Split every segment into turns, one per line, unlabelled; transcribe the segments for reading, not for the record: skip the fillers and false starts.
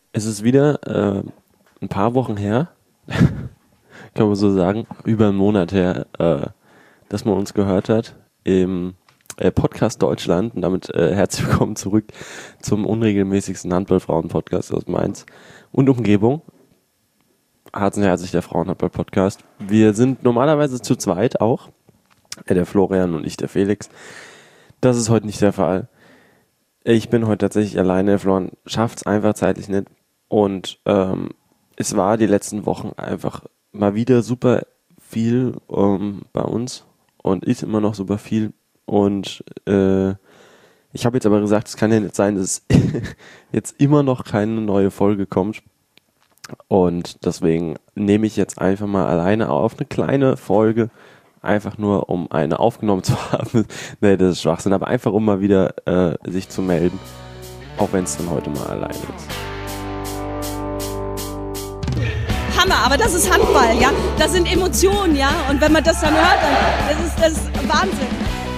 Es ist wieder ein paar Wochen her, kann man so sagen, über einen Monat her, dass man uns gehört hat im Podcast Deutschland. Und damit herzlich willkommen zurück zum unregelmäßigsten Handball-Frauen-Podcast aus Mainz und Umgebung. Herzlich der Frauenhandball-Podcast. Wir sind normalerweise zu zweit auch, der Florian und ich, der Felix. Das ist heute nicht der Fall. Ich bin heute tatsächlich alleine. Florian schafft es einfach zeitlich nicht. Und es war die letzten Wochen einfach mal wieder super viel bei uns und ist immer noch super viel. Und ich habe jetzt aber gesagt, es kann ja nicht sein, dass jetzt immer noch keine neue Folge kommt. Und deswegen nehme ich jetzt einfach mal alleine auf eine kleine Folge, einfach nur um eine aufgenommen zu haben. Nee, das ist Schwachsinn, aber einfach um mal wieder sich zu melden, auch wenn es dann heute mal alleine ist.
Hammer, aber das ist Handball, ja. Das sind Emotionen, ja. Und wenn man das dann hört, dann das ist Wahnsinn.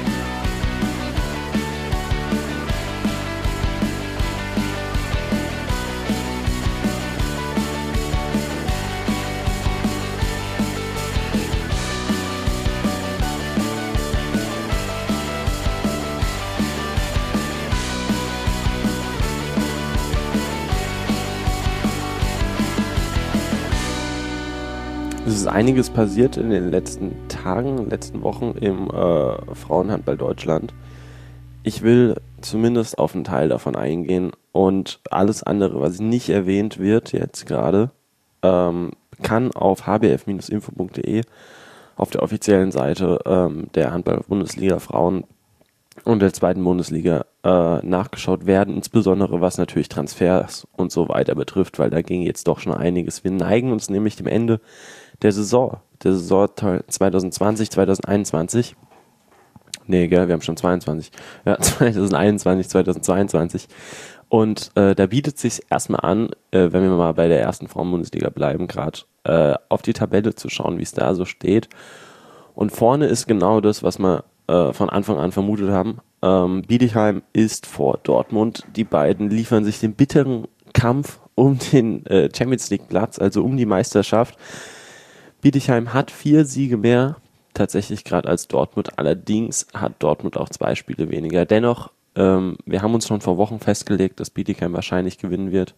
Es ist einiges passiert in den letzten Tagen, letzten Wochen im Frauenhandball Deutschland. Ich will zumindest auf einen Teil davon eingehen und alles andere, was nicht erwähnt wird jetzt gerade, kann auf hbf-info.de auf der offiziellen Seite der Handball-Bundesliga Frauen und der zweiten Bundesliga nachgeschaut werden, insbesondere was natürlich Transfers und so weiter betrifft, weil da ging jetzt doch schon einiges. Wir neigen uns nämlich dem Ende der Saison 2020, 2021. Nee, gell, wir haben schon 22. Ja, 2021, 2022. Und da bietet es sich erstmal an, wenn wir mal bei der ersten Frauenbundesliga bleiben, gerade auf die Tabelle zu schauen, wie es da so steht. Und vorne ist genau das, was wir von Anfang an vermutet haben. Bietigheim ist vor Dortmund. Die beiden liefern sich den bitteren Kampf um den Champions League Platz, also um die Meisterschaft. Bietigheim hat 4 Siege mehr, tatsächlich gerade als Dortmund. Allerdings hat Dortmund auch 2 Spiele weniger. Dennoch, wir haben uns schon vor Wochen festgelegt, dass Bietigheim wahrscheinlich gewinnen wird.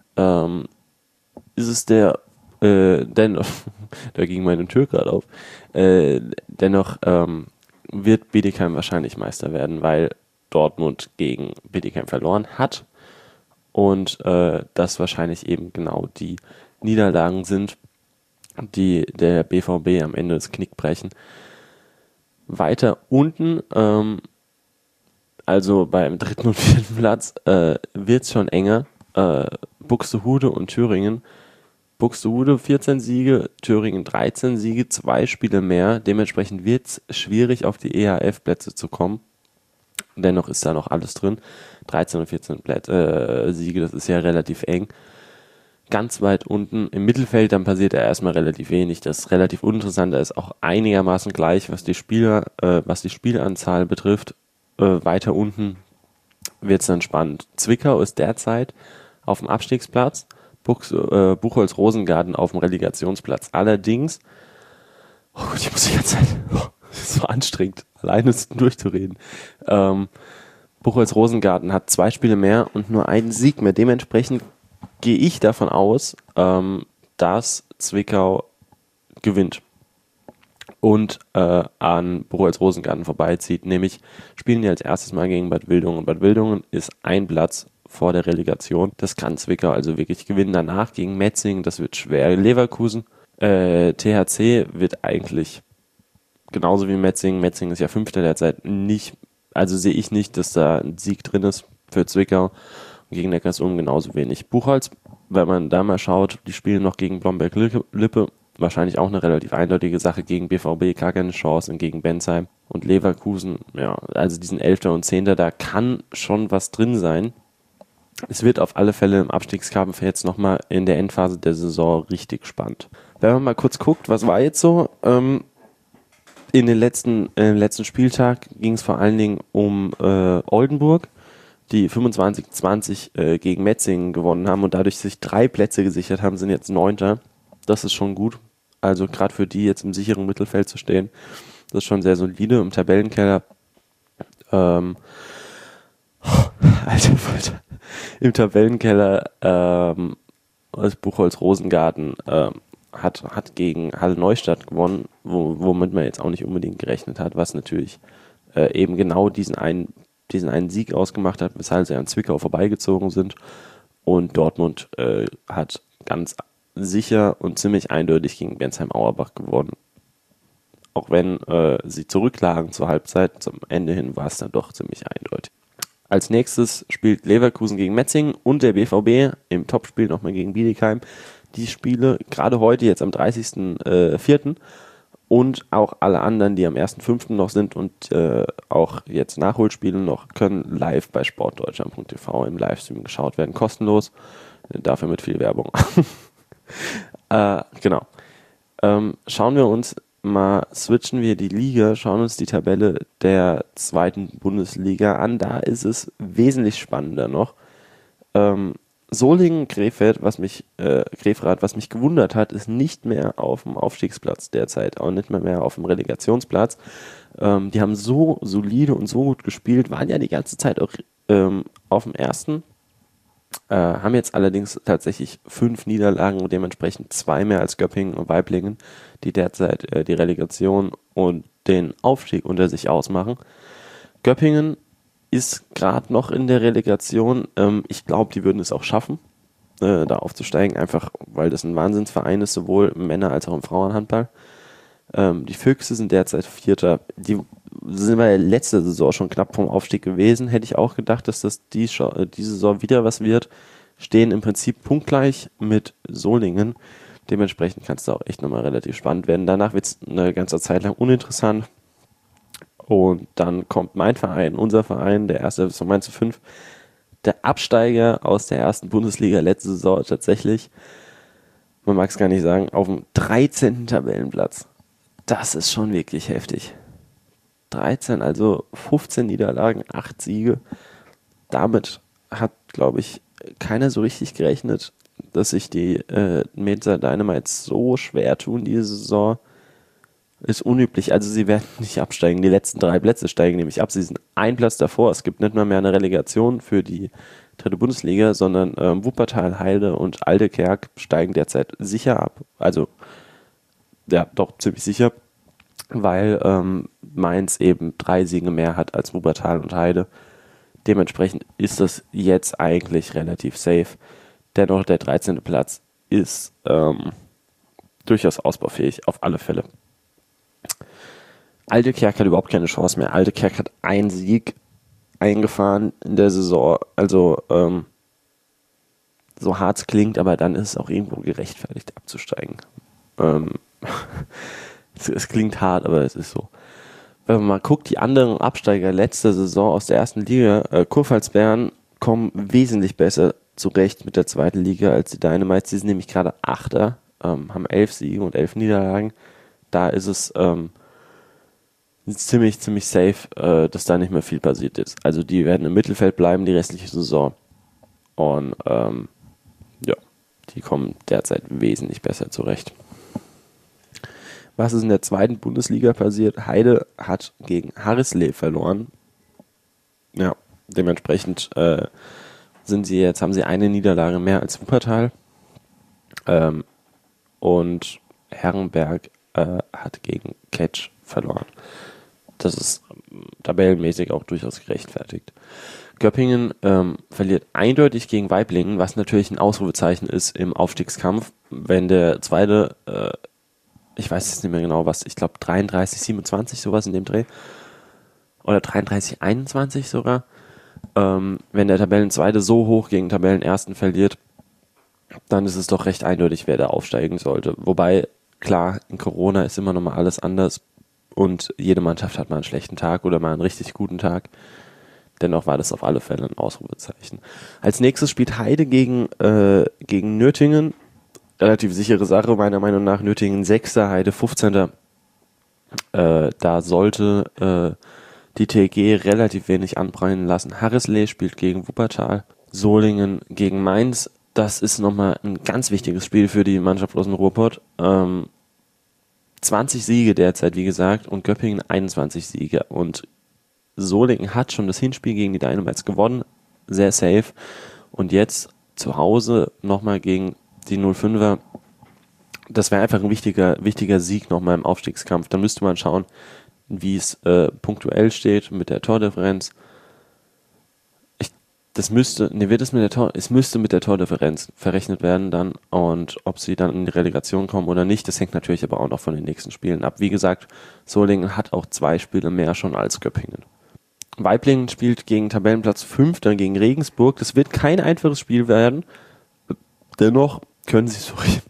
Ist es dennoch, da ging meine Tür gerade auf, dennoch wird Bietigheim wahrscheinlich Meister werden, weil Dortmund gegen Bietigheim verloren hat und das wahrscheinlich eben genau die Niederlagen sind, die der BVB am Ende das Knick brechen. Weiter unten, also beim 3. und 4. Platz, wird es schon enger. Buxtehude und Thüringen. Buxtehude 14 Siege, Thüringen 13 Siege, 2 Spiele mehr. Dementsprechend wird es schwierig, auf die EHF-Plätze zu kommen. Dennoch ist da noch alles drin. 13 und 14 Siege, das ist ja relativ eng. Ganz weit unten im Mittelfeld, dann passiert ja erstmal relativ wenig. Das ist relativ uninteressant. Da ist auch einigermaßen gleich, was die Spielanzahl betrifft. Weiter unten wird es dann spannend. Zwickau ist derzeit auf dem Abstiegsplatz. Buchholz-Rosengarten auf dem Relegationsplatz. Allerdings, oh Gott, ich muss die ganze Zeit, das ist so anstrengend, alleine durchzureden. Buchholz-Rosengarten hat 2 Spiele mehr und nur einen Sieg mehr. Dementsprechend gehe ich davon aus, dass Zwickau gewinnt und an Buchholz-Rosengarten vorbeizieht. Nämlich spielen die als erstes Mal gegen Bad Wildungen. Und Bad Wildungen ist ein Platz vor der Relegation. Das kann Zwickau also wirklich gewinnen. Danach gegen Metzingen, das wird schwer. Leverkusen, THC wird eigentlich genauso wie Metzingen. Metzingen ist ja 5. derzeit nicht, also sehe ich nicht, dass da ein Sieg drin ist für Zwickau. Und gegen Neckarsulm genauso wenig. Buchholz, wenn man da mal schaut, die spielen noch gegen Blomberg-Lippe. Wahrscheinlich auch eine relativ eindeutige Sache. Gegen BVB gar keine Chance und gegen Bensheim. Und Leverkusen, ja, also diesen 11. und 10. Da kann schon was drin sein. Es wird auf alle Fälle im Abstiegskampf jetzt nochmal in der Endphase der Saison richtig spannend. Wenn man mal kurz guckt, was war jetzt so? In den letzten Spieltag ging es vor allen Dingen um Oldenburg. die 25-20 gegen Metzingen gewonnen haben und dadurch sich 3 Plätze gesichert haben, sind jetzt 9. Das ist schon gut. Also gerade für die jetzt im sicheren Mittelfeld zu stehen, das ist schon sehr solide. Im Tabellenkeller im Tabellenkeller das Buchholz Rosengarten hat gegen Halle Neustadt gewonnen, womit man jetzt auch nicht unbedingt gerechnet hat, was natürlich eben genau diesen einen Sieg ausgemacht hat, weshalb sie an Zwickau vorbeigezogen sind. Und Dortmund hat ganz sicher und ziemlich eindeutig gegen Bensheim-Auerbach gewonnen. Auch wenn sie zurücklagen zur Halbzeit, zum Ende hin war es dann doch ziemlich eindeutig. Als nächstes spielt Leverkusen gegen Metzingen und der BVB im Topspiel nochmal gegen Bietigheim. Die Spiele, gerade heute jetzt am 30.04. und auch alle anderen, die am 1.05. noch sind und auch jetzt Nachholspiele noch, können live bei sportdeutschland.tv im Livestream geschaut werden. Kostenlos, dafür mit viel Werbung. Genau. Switchen wir die Liga, schauen uns die Tabelle der 2. Bundesliga an. Da ist es wesentlich spannender noch. Solingen, Krefeld, was mich gewundert hat, ist nicht mehr auf dem Aufstiegsplatz derzeit, auch nicht mehr auf dem Relegationsplatz. Die haben so solide und so gut gespielt, waren ja die ganze Zeit auch auf dem ersten. Haben jetzt allerdings tatsächlich 5 Niederlagen und dementsprechend 2 mehr als Göppingen und Waiblingen, die derzeit die Relegation und den Aufstieg unter sich ausmachen. Göppingen ist gerade noch in der Relegation. Ich glaube, die würden es auch schaffen, da aufzusteigen, einfach weil das ein Wahnsinnsverein ist, sowohl im Männer- als auch im Frauenhandball. Die Füchse sind derzeit 4. Die sind bei der letzten Saison schon knapp vom Aufstieg gewesen. Hätte ich auch gedacht, dass das diese Saison wieder was wird. Stehen im Prinzip punktgleich mit Solingen. Dementsprechend kann es da auch echt nochmal relativ spannend werden. Danach wird es eine ganze Zeit lang uninteressant. Und dann kommt mein Verein, unser Verein, der erste von Mainz 5, der Absteiger aus der 1. Bundesliga letzte Saison tatsächlich, man mag es gar nicht sagen, auf dem 13. Tabellenplatz. Das ist schon wirklich heftig. 13, also 15 Niederlagen, 8 Siege. Damit hat, glaube ich, keiner so richtig gerechnet, dass sich die Mainzer Dynamites so schwer tun diese Saison. Ist unüblich, also sie werden nicht absteigen. Die letzten 3 Plätze steigen nämlich ab. Sie sind 1 Platz davor. Es gibt nicht mal mehr eine Relegation für die 3. Bundesliga, sondern Wuppertal, Heide und Aldekerk steigen derzeit sicher ab. Also, ja, doch ziemlich sicher, weil Mainz eben 3 Siege mehr hat als Wuppertal und Heide. Dementsprechend ist das jetzt eigentlich relativ safe. Dennoch, der 13. Platz ist durchaus ausbaufähig, auf alle Fälle. Aldekerk hat überhaupt keine Chance mehr. Aldekerk hat 1 Sieg eingefahren in der Saison. Also, so hart es klingt, aber dann ist es auch irgendwo gerechtfertigt, abzusteigen. Es klingt hart, aber es ist so. Wenn man mal guckt, die anderen Absteiger letzter Saison aus der 1. Liga, Kurpfalz-Bern kommen wesentlich besser zurecht mit der 2. Liga als die Dynamites. Die sind nämlich gerade 8. Haben 11 Siege und 11 Niederlagen. Da ist es ziemlich safe, dass da nicht mehr viel passiert ist. Also die werden im Mittelfeld bleiben die restliche Saison. Und ja, die kommen derzeit wesentlich besser zurecht. Was ist in der 2. Bundesliga passiert? Heide hat gegen Harrislee verloren. Ja, dementsprechend haben sie eine Niederlage mehr als Wuppertal. Und Herrenberg hat gegen Ketsch verloren. Das ist tabellenmäßig auch durchaus gerechtfertigt. Göppingen verliert eindeutig gegen Waiblingen, was natürlich ein Ausrufezeichen ist im Aufstiegskampf. Wenn der zweite, ich weiß jetzt nicht mehr genau was, ich glaube 33-27 sowas in dem Dreh, oder 33-21 sogar, wenn der Tabellenzweite so hoch gegen Tabellenersten verliert, dann ist es doch recht eindeutig, wer da aufsteigen sollte. Wobei, klar, in Corona ist immer noch mal alles anders und jede Mannschaft hat mal einen schlechten Tag oder mal einen richtig guten Tag. Dennoch war das auf alle Fälle ein Ausrufezeichen. Als nächstes spielt Heide gegen Nürtingen. Relativ sichere Sache, meiner Meinung nach. Nürtingen 6., Heide 15. Da sollte die TG relativ wenig anbrennen lassen. Harrislee spielt gegen Wuppertal, Solingen gegen Mainz. Das ist nochmal ein ganz wichtiges Spiel für die Mannschaft aus dem Ruhrpott. 20 Siege derzeit, wie gesagt, und Göppingen 21 Siege. Und Solingen hat schon das Hinspiel gegen die Dynamites gewonnen, sehr safe. Und jetzt zu Hause nochmal gegen die 05er. Das wäre einfach ein wichtiger Sieg nochmal im Aufstiegskampf. Da müsste man schauen, wie es punktuell steht mit der Tordifferenz. Es müsste mit der Tordifferenz verrechnet werden dann, und ob sie dann in die Relegation kommen oder nicht, das hängt natürlich aber auch noch von den nächsten Spielen ab. Wie gesagt, Solingen hat auch 2 Spiele mehr schon als Göppingen. Waiblingen spielt gegen Tabellenplatz 5, dann gegen Regensburg. Das wird kein einfaches Spiel werden. Dennoch können sie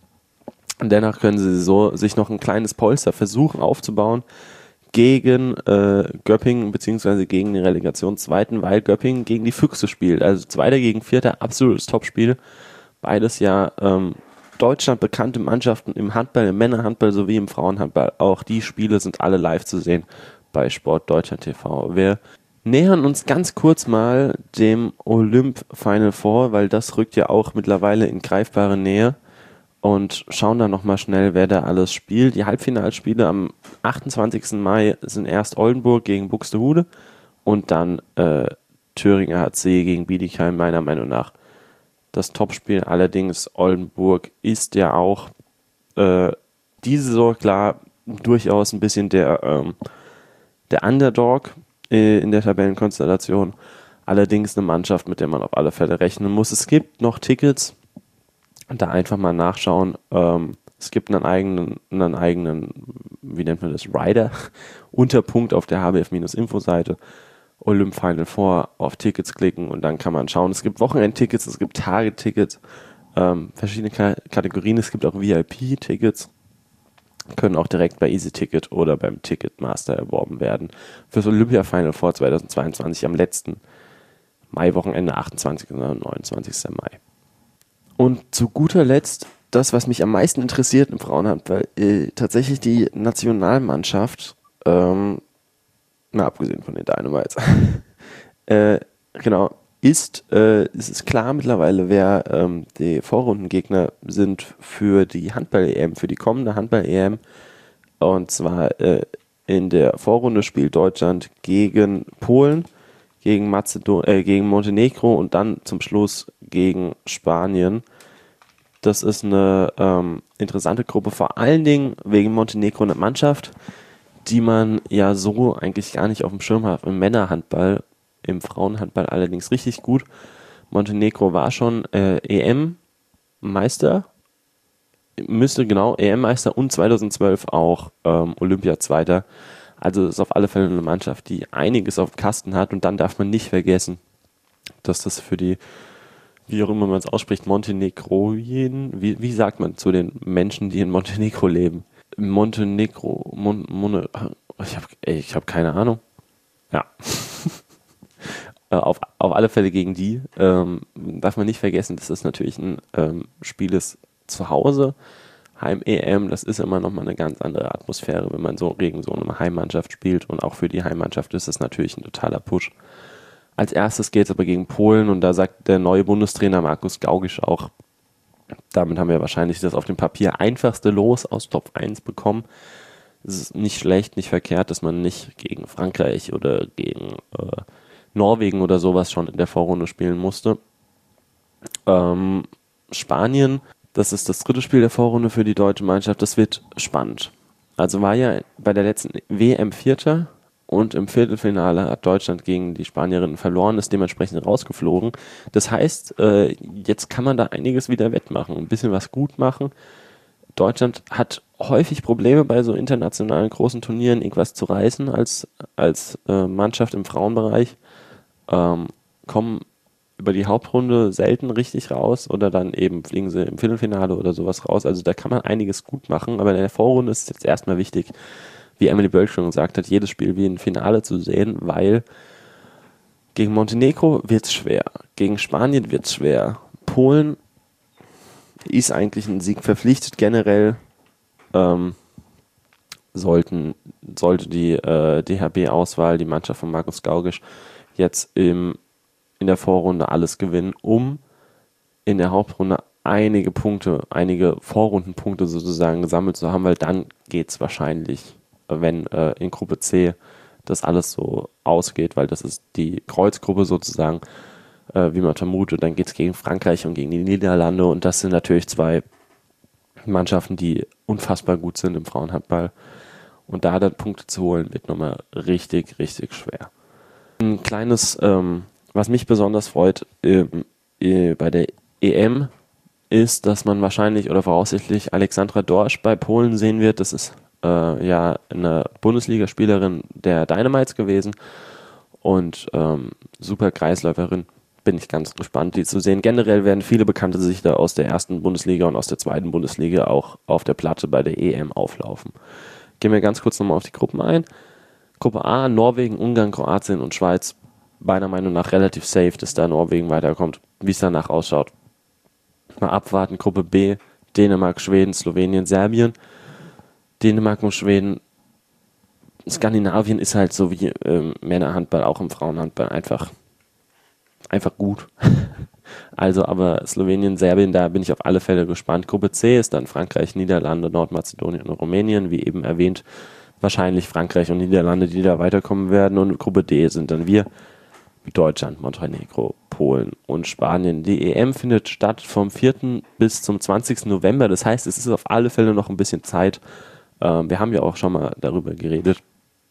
sich noch ein kleines Polster versuchen aufzubauen gegen Göppingen beziehungsweise gegen den Relegationszweiten, weil Göppingen gegen die Füchse spielt. Also 2. gegen 4. absolutes Topspiel. Beides ja Deutschland bekannte Mannschaften im Handball, im Männerhandball sowie im Frauenhandball. Auch die Spiele sind alle live zu sehen bei Sport Deutschland TV. Wir nähern uns ganz kurz mal dem Olymp Final Four, weil das rückt ja auch mittlerweile in greifbare Nähe, und schauen dann nochmal schnell, wer da alles spielt. Die Halbfinalspiele am 28. Mai sind erst Oldenburg gegen Buxtehude und dann Thüringer HC gegen Bietigheim, meiner Meinung nach das Topspiel. Allerdings Oldenburg ist ja auch diese Saison klar durchaus ein bisschen der Underdog in der Tabellenkonstellation. Allerdings eine Mannschaft, mit der man auf alle Fälle rechnen muss. Es gibt noch Tickets. Da einfach mal nachschauen. Es gibt einen eigenen, wie nennt man das, Rider, Unterpunkt auf der HBF-Info-Seite. Olymp Final Four, auf Tickets klicken und dann kann man schauen. Es gibt Wochenendtickets, es gibt Tagetickets, verschiedene Kategorien. Es gibt auch VIP-Tickets, können auch direkt bei EasyTicket oder beim Ticketmaster erworben werden. Fürs Olympia Final Four 2022 am letzten Maiwochenende, 28. oder 29. Mai. Und zu guter Letzt, das, was mich am meisten interessiert im Frauenhandball, tatsächlich die Nationalmannschaft, mal abgesehen von den Dynamites, genau, es ist klar mittlerweile, wer die Vorrundengegner sind für die Handball-EM, für die kommende Handball-EM. Und zwar in der Vorrunde spielt Deutschland gegen Polen, gegen Montenegro und dann zum Schluss gegen Spanien. Das ist eine interessante Gruppe, vor allen Dingen wegen Montenegro, eine Mannschaft, die man ja so eigentlich gar nicht auf dem Schirm hat. Im Männerhandball, im Frauenhandball allerdings richtig gut. Montenegro war schon EM-Meister, EM-Meister und 2012 auch Olympia-Zweiter. Also ist auf alle Fälle eine Mannschaft, die einiges auf dem Kasten hat, und dann darf man nicht vergessen, dass das für die, wie auch immer man es ausspricht, Montenegroien, wie sagt man zu den Menschen, die in Montenegro leben? Montenegro, ich habe keine Ahnung. Ja. Auf alle Fälle gegen die. Darf man nicht vergessen, dass das natürlich ein Spiel ist zu Hause. Heim-EM, das ist immer nochmal eine ganz andere Atmosphäre, wenn man so gegen so eine Heimmannschaft spielt, und auch für die Heimmannschaft ist das natürlich ein totaler Push. Als erstes geht es aber gegen Polen, und da sagt der neue Bundestrainer Markus Gaugisch auch, damit haben wir wahrscheinlich das auf dem Papier einfachste Los aus Top 1 bekommen. Es ist nicht schlecht, nicht verkehrt, dass man nicht gegen Frankreich oder gegen Norwegen oder sowas schon in der Vorrunde spielen musste. Spanien, das ist das dritte Spiel der Vorrunde für die deutsche Mannschaft. Das wird spannend. Also war ja bei der letzten WM Vierter, und im Viertelfinale hat Deutschland gegen die Spanierinnen verloren, ist dementsprechend rausgeflogen. Das heißt, jetzt kann man da einiges wieder wettmachen, ein bisschen was gut machen. Deutschland hat häufig Probleme bei so internationalen großen Turnieren, irgendwas zu reißen als Mannschaft im Frauenbereich. Kommen über die Hauptrunde selten richtig raus, oder dann eben fliegen sie im Viertelfinale oder sowas raus. Also da kann man einiges gut machen, aber in der Vorrunde ist es jetzt erstmal wichtig, wie Emily Bölk schon gesagt hat, jedes Spiel wie ein Finale zu sehen, weil gegen Montenegro wird es schwer, gegen Spanien wird es schwer. Polen ist eigentlich ein Sieg verpflichtet generell. sollte die DHB-Auswahl, die Mannschaft von Markus Gaugisch, jetzt in der Vorrunde alles gewinnen, um in der Hauptrunde einige Vorrundenpunkte sozusagen gesammelt zu haben, weil dann geht es wahrscheinlich, wenn in Gruppe C das alles so ausgeht, weil das ist die Kreuzgruppe sozusagen, wie man vermutet, dann geht es gegen Frankreich und gegen die Niederlande und das sind natürlich zwei Mannschaften, die unfassbar gut sind im Frauenhandball und da dann Punkte zu holen, wird nochmal richtig, richtig schwer. Ein kleines, was mich besonders freut bei der EM, ist, dass man wahrscheinlich oder voraussichtlich Alexandra Dorsch bei Polen sehen wird. Das ist ja eine Bundesligaspielerin der Dynamites gewesen und super Kreisläuferin. Bin ich ganz gespannt, die zu sehen. Generell werden viele bekannte Gesichter aus der ersten Bundesliga und aus der zweiten Bundesliga auch auf der Platte bei der EM auflaufen. Gehen wir ganz kurz nochmal auf die Gruppen ein. Gruppe A, Norwegen, Ungarn, Kroatien und Schweiz. Meiner Meinung nach relativ safe, dass da Norwegen weiterkommt. Wie es danach ausschaut, mal abwarten. Gruppe B, Dänemark, Schweden, Slowenien, Serbien. Dänemark und Schweden. Skandinavien ist halt so wie Männerhandball, auch im Frauenhandball einfach gut. Also, aber Slowenien, Serbien, da bin ich auf alle Fälle gespannt. Gruppe C ist dann Frankreich, Niederlande, Nordmazedonien und Rumänien, wie eben erwähnt. Wahrscheinlich Frankreich und Niederlande, die da weiterkommen werden. Und Gruppe D sind dann wir, Deutschland, Montenegro, Polen und Spanien. Die EM findet statt vom 4. bis zum 20. November. Das heißt, es ist auf alle Fälle noch ein bisschen Zeit. Wir haben ja auch schon mal darüber geredet.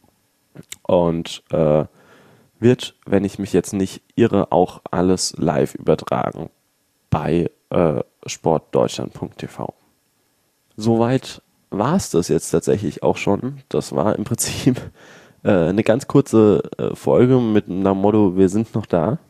Und wird, wenn ich mich jetzt nicht irre, auch alles live übertragen bei sportdeutschland.tv. Soweit war es das jetzt tatsächlich auch schon. Das war im Prinzip eine ganz kurze Folge mit einem Motto, wir sind noch da.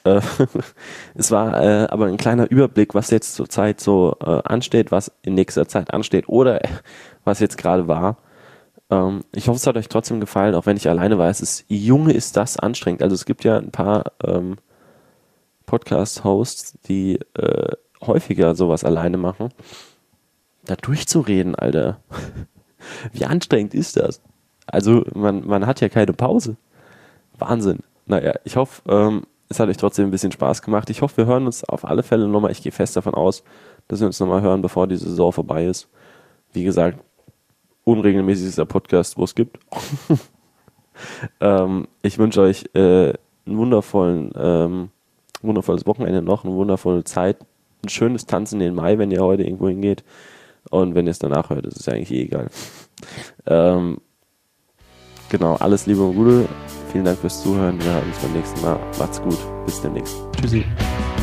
Es war aber ein kleiner Überblick, was jetzt zurzeit so ansteht, was in nächster Zeit ansteht oder was jetzt gerade war. Ich hoffe, es hat euch trotzdem gefallen, auch wenn ich alleine weiß, Junge, ist das anstrengend. Also es gibt ja ein paar Podcast-Hosts, die häufiger sowas alleine machen. Da durchzureden, Alter. Wie anstrengend ist das? Also man hat ja keine Pause. Wahnsinn. Naja, ich hoffe, es hat euch trotzdem ein bisschen Spaß gemacht. Ich hoffe, wir hören uns auf alle Fälle nochmal. Ich gehe fest davon aus, dass wir uns nochmal hören, bevor die Saison vorbei ist. Wie gesagt, unregelmäßigster Podcast, wo es gibt. Ich wünsche euch ein wundervolles Wochenende noch, eine wundervolle Zeit, ein schönes Tanzen in den Mai, wenn ihr heute irgendwo hingeht. Und wenn ihr es danach hört, ist es eigentlich egal. Genau, alles Liebe und Gute. Vielen Dank fürs Zuhören. Wir hören uns beim nächsten Mal. Macht's gut. Bis demnächst. Tschüssi.